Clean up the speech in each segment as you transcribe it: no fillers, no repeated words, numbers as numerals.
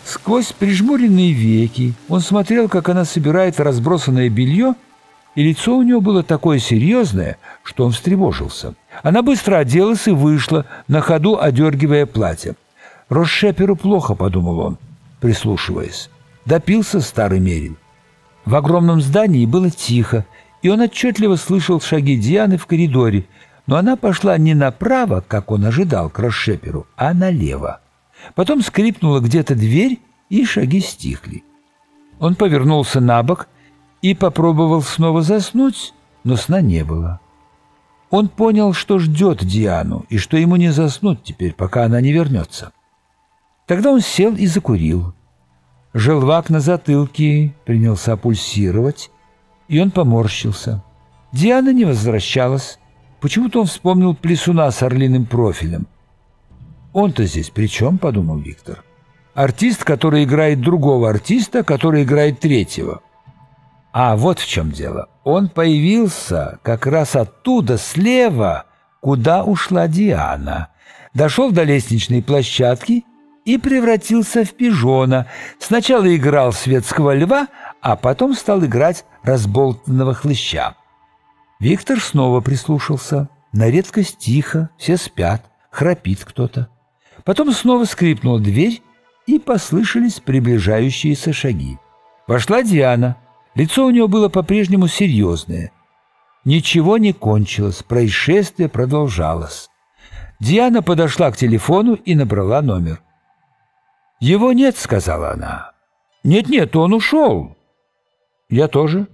Сквозь прижмуренные веки он смотрел, как она собирает разбросанное белье, и лицо у нее было такое серьезное, что он встревожился. Она быстро оделась и вышла, на ходу одергивая платье. «Россшеперу плохо», — подумал он, прислушиваясь. Допился старый мерин. В огромном здании было тихо, и он отчетливо слышал шаги Дианы в коридоре, но она пошла не направо, как он ожидал, к Россшеперу, а налево. Потом скрипнула где-то дверь, и шаги стихли. Он повернулся на бок и попробовал снова заснуть, но сна не было. Он понял, что ждет Диану, и что ему не заснуть теперь, пока она не вернется. Тогда он сел и закурил. Желвак на затылке принялся пульсировать, и он поморщился. Диана не возвращалась. Почему-то он вспомнил плесуна с орлиным профилем. «Он-то здесь при чем?» — подумал Виктор. «Артист, который играет другого артиста, который играет третьего». А вот в чем дело. Он появился как раз оттуда, слева, куда ушла Диана. Дошел до лестничной площадки и превратился в пижона. Сначала играл светского льва, а потом стал играть разболтанного хлыща. Виктор снова прислушался. На редкость тихо, все спят, храпит кто-то. Потом снова скрипнула дверь, и послышались приближающиеся шаги. Вошла Диана. Лицо у нее было по-прежнему серьезное. Ничего не кончилось, происшествие продолжалось. Диана подошла к телефону и набрала номер. «Его нет», — сказала она. «Нет-нет, он ушел». «Я тоже».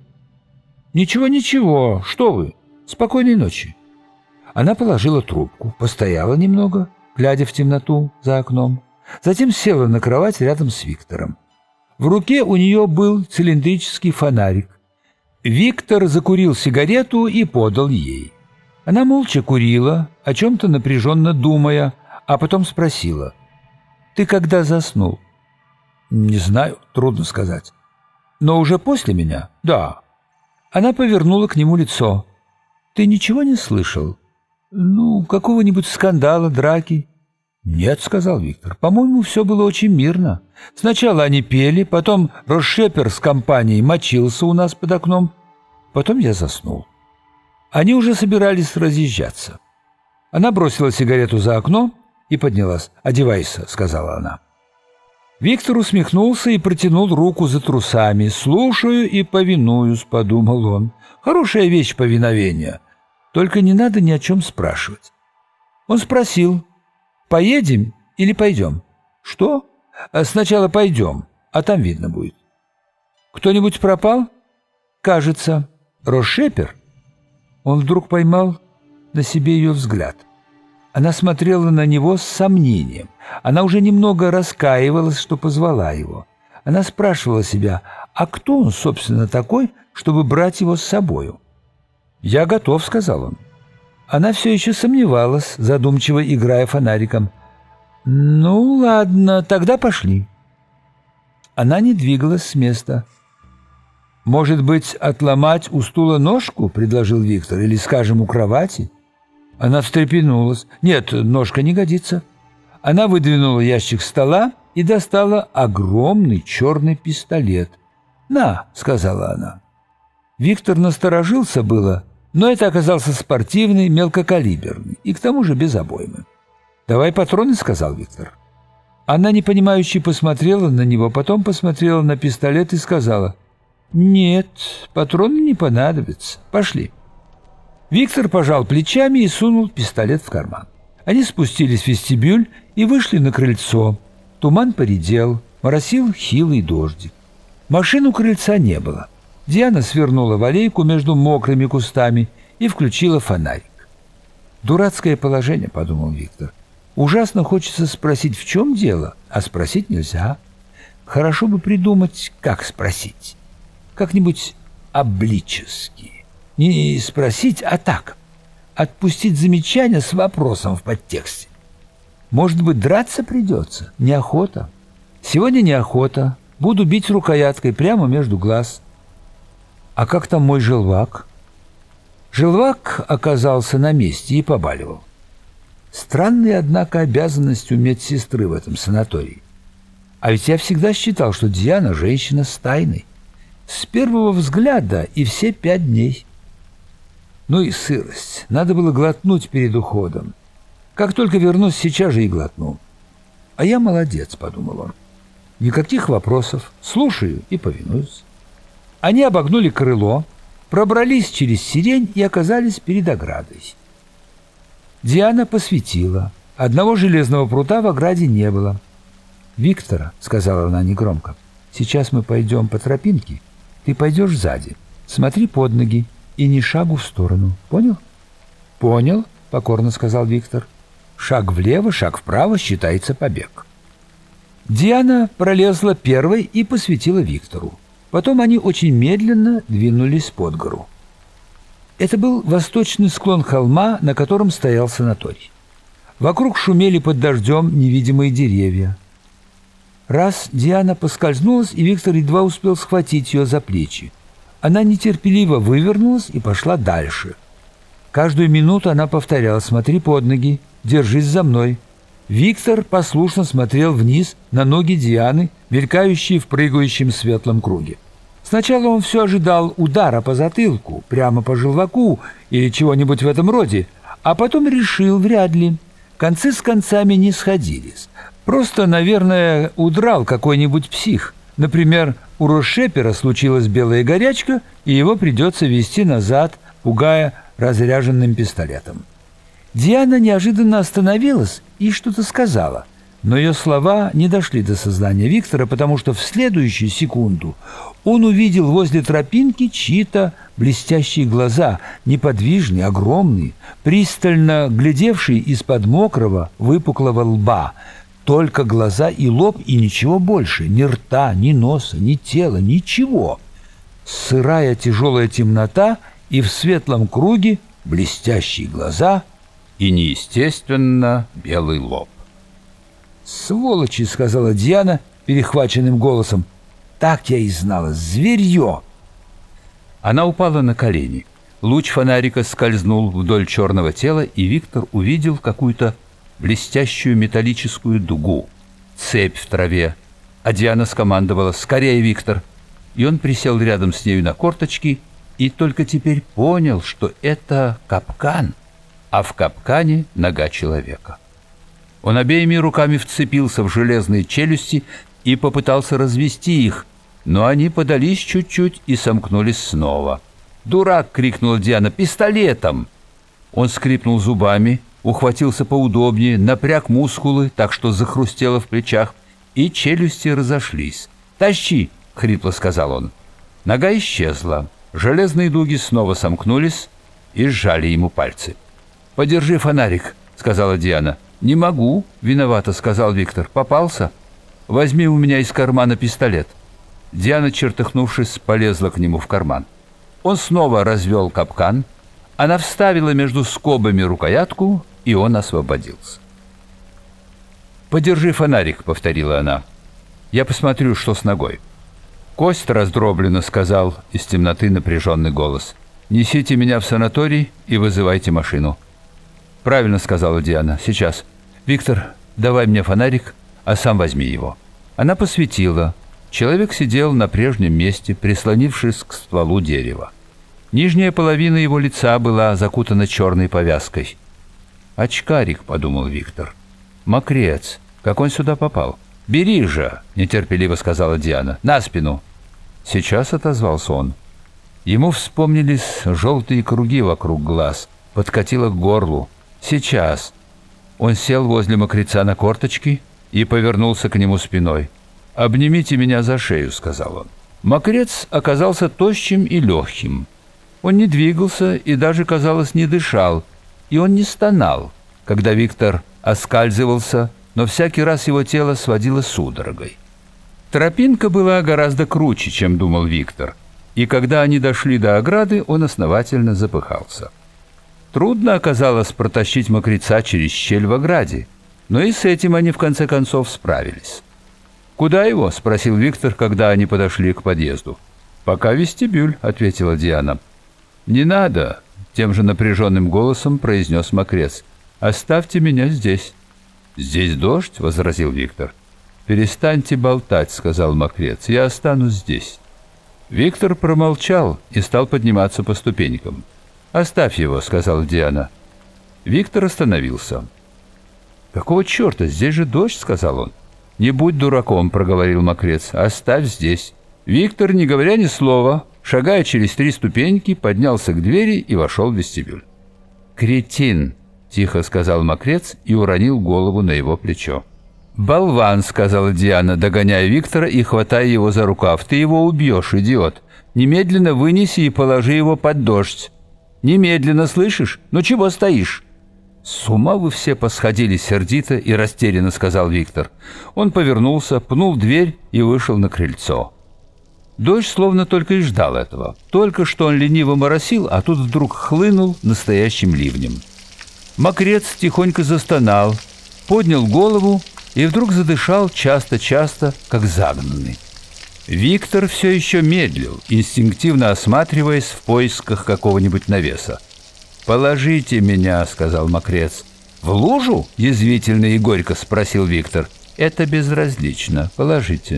«Ничего, что вы? Спокойной ночи». Она положила трубку, постояла немного, глядя в темноту за окном, затем села на кровать рядом с Виктором. В руке у нее был цилиндрический фонарик. Виктор закурил сигарету и подал ей. Она молча курила, о чем-то напряженно думая, а потом спросила: «Ты когда заснул?» «Не знаю, трудно сказать». «Но уже после меня?» «Да». Она повернула к нему лицо. «Ты ничего не слышал? Какого-нибудь скандала, драки?» «Нет», — сказал Виктор, — «по-моему, все было очень мирно. Сначала они пели, потом Россшепер с компанией мочился у нас под окном, потом я заснул. Они уже собирались разъезжаться». Она бросила сигарету за окно и поднялась. «Одевайся», — сказала она. Виктор усмехнулся и протянул руку за трусами. «Слушаю и повинуюсь», — подумал он. «Хорошая вещь повиновения. Только не надо ни о чем спрашивать». Он спросил: «Поедем или пойдем?» «Что?» «Сначала пойдем, а там видно будет». «Кто-нибудь пропал?» «Кажется, Россшепер». Он вдруг поймал на себе ее взгляд. Она смотрела на него с сомнением. Она уже немного раскаивалась, что позвала его. Она спрашивала себя: а кто он, собственно, такой, чтобы брать его с собою? «Я готов», — сказал он. Она все еще сомневалась, задумчиво играя фонариком. «Ну, ладно, тогда пошли». Она не двигалась с места. «Может быть, отломать у стула ножку?» — предложил Виктор. «Или, скажем, у кровати?» Она встрепенулась. «Нет, ножка не годится». Она выдвинула ящик стола и достала огромный черный пистолет. «На», — сказала она. Виктор насторожился было, но это оказался спортивный, мелкокалиберный и к тому же без обоймы. «Давай патроны», — сказал Виктор. Она непонимающе посмотрела на него, потом посмотрела на пистолет и сказала: «Нет, патроны не понадобятся. Пошли». Виктор пожал плечами и сунул пистолет в карман. Они спустились в вестибюль и вышли на крыльцо. Туман поредел, моросил хилый дождик. Машин у крыльца не было. Диана свернула в аллейку между мокрыми кустами и включила фонарик. «Дурацкое положение», — подумал Виктор. «Ужасно хочется спросить, в чем дело, а спросить нельзя. Хорошо бы придумать, как спросить. Как-нибудь облически. Не спросить, а так. Отпустить замечание с вопросом в подтексте. Может быть, драться придется? Неохота. Сегодня неохота. Буду бить рукояткой прямо между глаз. А как там мой желвак?» Желвак оказался на месте и побаливал. Странная, однако, обязанность у медсестры в этом санатории. А ведь я всегда считал, что Диана – женщина с тайной. С первого взгляда и все 5 дней. Ну и сырость. Надо было глотнуть перед уходом. Как только вернусь, сейчас же и глотну. А я молодец, подумал он. Никаких вопросов. Слушаю и повинуюсь. Они обогнули крыло, пробрались через сирень и оказались перед оградой. Диана посветила. Одного железного прута в ограде не было. «Виктора», — сказала она негромко, — «сейчас мы пойдем по тропинке. Ты пойдешь сзади. Смотри под ноги и ни шагу в сторону. Понял?» «Понял», — покорно сказал Виктор. «Шаг влево, шаг вправо считается побег». Диана пролезла первой и посветила Виктору. Потом они очень медленно двинулись под гору. Это был восточный склон холма, на котором стоял санаторий. Вокруг шумели под дождем невидимые деревья. Раз Диана поскользнулась, и Виктор едва успел схватить ее за плечи. Она нетерпеливо вывернулась и пошла дальше. Каждую минуту она повторяла: «Смотри под ноги, держись за мной». Виктор послушно смотрел вниз на ноги Дианы, мелькающие в прыгающем светлом круге. Сначала он все ожидал удара по затылку, прямо по желваку или чего-нибудь в этом роде, а потом решил: вряд ли. Концы с концами не сходились. Просто, наверное, удрал какой-нибудь псих. Например, у Рошепера случилась белая горячка, и его придется везти назад, пугая разряженным пистолетом. Диана неожиданно остановилась и что-то сказала, но ее слова не дошли до сознания Виктора, потому что в следующую секунду он увидел возле тропинки чьи-то блестящие глаза, неподвижные, огромные, пристально глядевшие из-под мокрого, выпуклого лба. Только глаза и лоб, и ничего больше, ни рта, ни носа, ни тела, ничего. Сырая тяжелая темнота и в светлом круге блестящие глаза и неестественно белый лоб. «Сволочи!» — сказала Диана перехваченным голосом. «Так я и знала! Зверье!» Она упала на колени. Луч фонарика скользнул вдоль черного тела, и Виктор увидел какую-то блестящую металлическую дугу, цепь в траве. А Диана скомандовала: «Скорее, Виктор!» И он присел рядом с нею на корточки и только теперь понял, что это капкан, а в капкане нога человека. Он обеими руками вцепился в железные челюсти и попытался развести их, но они подались чуть-чуть и сомкнулись снова. «Дурак!» — крикнула Диана. «Пистолетом!» Он скрипнул зубами, ухватился поудобнее, напряг мускулы, так что захрустело в плечах, и челюсти разошлись. «Тащи!» — хрипло сказал он. Нога исчезла. Железные дуги снова сомкнулись и сжали ему пальцы. «Подержи фонарик», — сказала Диана. «Не могу», — виновато сказал Виктор. «Попался? Возьми у меня из кармана пистолет». Диана, чертыхнувшись, полезла к нему в карман. Он снова развел капкан. Она вставила между скобами рукоятку, и он освободился. «Подержи фонарик», — повторила она. «Я посмотрю, что с ногой». «Кость раздроблена», — сказал из темноты напряженный голос. «Несите меня в санаторий и вызывайте машину». «Правильно», — сказала Диана. «Сейчас. Виктор, давай мне фонарик, а сам возьми его». Она посветила. Человек сидел на прежнем месте, прислонившись к стволу дерева. Нижняя половина его лица была закутана черной повязкой. «Очкарик», — подумал Виктор. «Мокрец. Как он сюда попал?» «Бери же», — нетерпеливо сказала Диана. «На спину». «Сейчас», — отозвался он. Ему вспомнились желтые круги вокруг глаз, подкатило к горлу. «Сейчас». Он сел возле мокреца на корточки и повернулся к нему спиной. «Обнимите меня за шею», — сказал он. Мокрец оказался тощим и легким. Он не двигался и даже, казалось, не дышал, и он не стонал, когда Виктор оскальзывался, но всякий раз его тело сводило судорогой. Тропинка была гораздо круче, чем думал Виктор, и когда они дошли до ограды, он основательно запыхался. Трудно оказалось протащить мокреца через щель в ограде, но и с этим они в конце концов справились. «Куда его?» — спросил Виктор, когда они подошли к подъезду. «Пока вестибюль», — ответила Диана. «Не надо», — тем же напряженным голосом произнес мокрец. «Оставьте меня здесь». «Здесь дождь?» — возразил Виктор. «Перестаньте болтать», — сказал Мокрец, — «я останусь здесь». Виктор промолчал и стал подниматься по ступенькам. «Оставь его», — сказала Диана. Виктор остановился. «Какого черта? Здесь же дождь», — сказал он. «Не будь дураком», — проговорил Мокрец, — «оставь здесь». Виктор, не говоря ни слова, шагая через 3 ступеньки, поднялся к двери и вошел в вестибюль. «Кретин», — тихо сказал Мокрец и уронил голову на его плечо. «Болван», — сказала Диана, догоняя Виктора и хватая его за рукав. «Ты его убьешь, идиот. Немедленно вынеси и положи его под дождь. Немедленно, слышишь? Ну чего стоишь?» «С ума вы все посходили», — сердито и растерянно сказал Виктор. Он повернулся, пнул дверь и вышел на крыльцо. Дождь словно только и ждал этого. Только что он лениво моросил, а тут вдруг хлынул настоящим ливнем. Мокрец тихонько застонал, поднял голову и вдруг задышал часто-часто, как загнанный. Виктор все еще медлил, инстинктивно осматриваясь в поисках какого-нибудь навеса. «Положите меня», — сказал Мокрец. «В лужу?» — язвительно и горько спросил Виктор. «Это безразлично. Положите».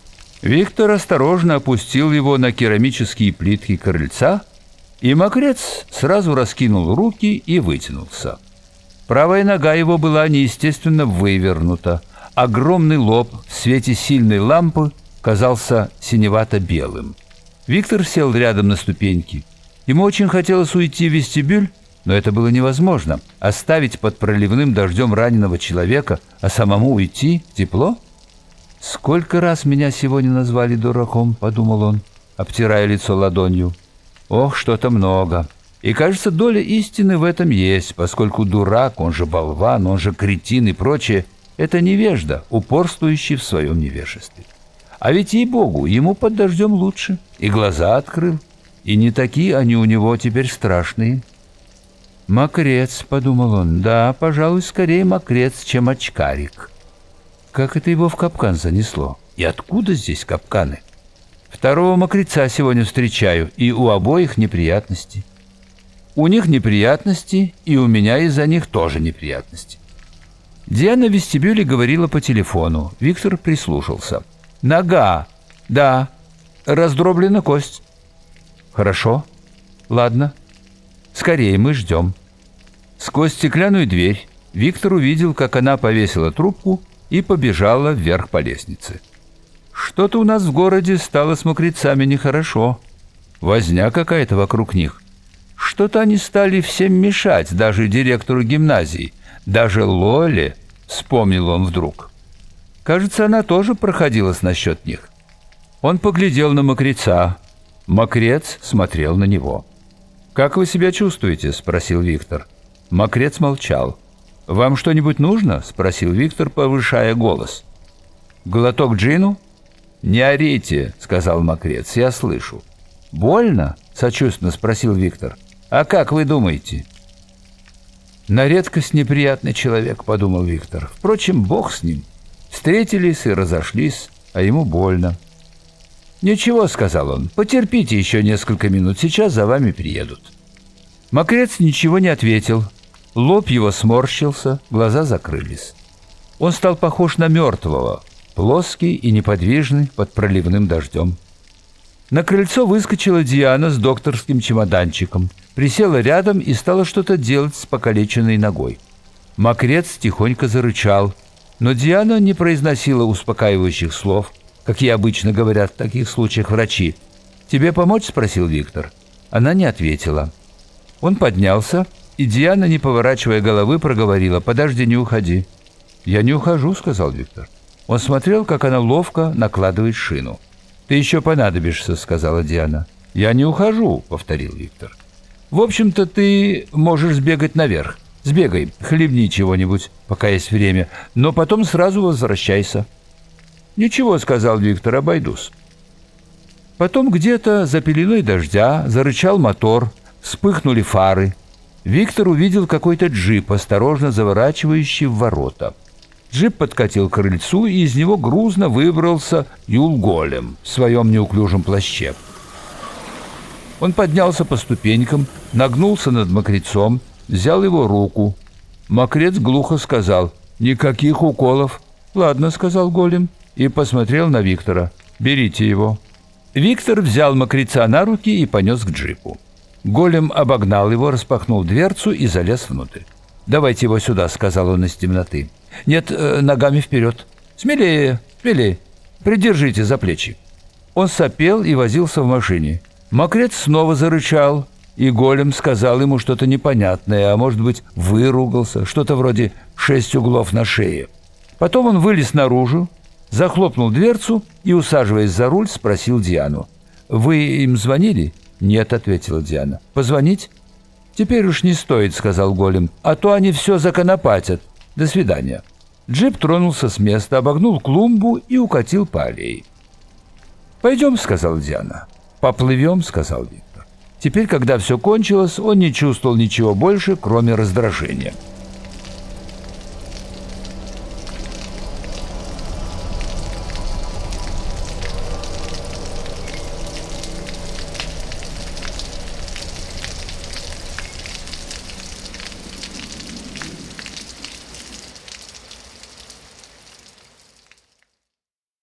Виктор осторожно опустил его на керамические плитки крыльца, и Мокрец сразу раскинул руки и вытянулся. Правая нога его была неестественно вывернута. Огромный лоб в свете сильной лампы казался синевато-белым. Виктор сел рядом на ступеньки. Ему очень хотелось уйти в вестибюль, но это было невозможно. Оставить под проливным дождем раненого человека, а самому уйти тепло? «Сколько раз меня сегодня назвали дураком», — подумал он, обтирая лицо ладонью. «Ох, что-то много. И, кажется, доля истины в этом есть, поскольку дурак, он же болван, он же кретин и прочее, это невежда, упорствующий в своем невежестве. А ведь, ей-богу, ему под дождем лучше, и глаза открыл, и не такие они у него теперь страшные». «Мокрец», — подумал он, — «да, пожалуй, скорее мокрец, чем очкарик». Как это его в капкан занесло? И откуда здесь капканы? Второго мокреца сегодня встречаю, и у обоих неприятности. У них неприятности, и у меня из-за них тоже неприятности. Диана в вестибюле говорила по телефону. Виктор прислушался. «Нога. Да. Раздроблена кость». «Хорошо. Ладно. Скорее, мы ждем». Сквозь стеклянную дверь Виктор увидел, как она повесила трубку и побежала вверх по лестнице. «Что-то у нас в городе стало с мокрецами нехорошо. Возня какая-то вокруг них. Что-то они стали всем мешать, даже директору гимназии, даже Лоле», — вспомнил он вдруг. Кажется, она тоже проходилась насчет них. Он поглядел на мокреца. Мокрец смотрел на него. «Как вы себя чувствуете?» — спросил Виктор. Мокрец молчал. «Вам что-нибудь нужно?» — спросил Виктор, повышая голос. «Глоток джину?» «Не орите», — сказал Мокрец, — «я слышу». «Больно?» — сочувственно спросил Виктор. «А как вы думаете?» «На редкость неприятный человек», — подумал Виктор. «Впрочем, бог с ним. Встретились и разошлись, а ему больно». «Ничего», — сказал он, — «потерпите еще несколько минут, сейчас за вами приедут». Мокрец ничего не ответил. Лоб его сморщился, глаза закрылись. Он стал похож на мертвого, плоский и неподвижный под проливным дождем. На крыльцо выскочила Диана с докторским чемоданчиком, присела рядом и стала что-то делать с покалеченной ногой. Мокрец тихонько зарычал, но Диана не произносила успокаивающих слов, как ей обычно говорят в таких случаях врачи. «Тебе помочь?» — спросил Виктор. Она не ответила. Он поднялся, и Диана, не поворачивая головы, проговорила: «Подожди, не уходи». «Я не ухожу», — сказал Виктор. Он смотрел, как она ловко накладывает шину. «Ты еще понадобишься», — сказала Диана. «Я не ухожу», — повторил Виктор. «В общем-то, ты можешь сбегать наверх. Сбегай, хлебни чего-нибудь, пока есть время, но потом сразу возвращайся». «Ничего», — сказал Виктор, — «обойдусь». Потом где-то за пеленой дождя зарычал мотор, вспыхнули фары. Виктор увидел какой-то джип, осторожно заворачивающий в ворота. Джип подкатил к крыльцу, и из него грузно выбрался Юл-Голем в своем неуклюжем плаще. Он поднялся по ступенькам, нагнулся над мокрецом, взял его руку. Мокрец глухо сказал: «Никаких уколов». «Ладно», — сказал голем и посмотрел на Виктора. «Берите его». Виктор взял мокреца на руки и понес к джипу. Голем обогнал его, распахнул дверцу и залез внутрь. «Давайте его сюда», — сказал он из темноты. «Нет, ногами вперед. Смелее, смелее. Придержите за плечи». Он сопел и возился в машине. Мокрец снова зарычал, и голем сказал ему что-то непонятное, а может быть, выругался, что-то вроде 6 углов на шее. Потом он вылез наружу, захлопнул дверцу и, усаживаясь за руль, спросил Диану: «Вы им звонили?» «Нет», — ответила Диана. «Позвонить?» «Теперь уж не стоит», — сказал голем, «а то они все законопатят. До свидания». Джип тронулся с места, обогнул клумбу и укатил по аллее. «Пойдем», — сказала Диана. «Поплывем», — сказал Виктор. Теперь, когда все кончилось, он не чувствовал ничего больше, кроме раздражения.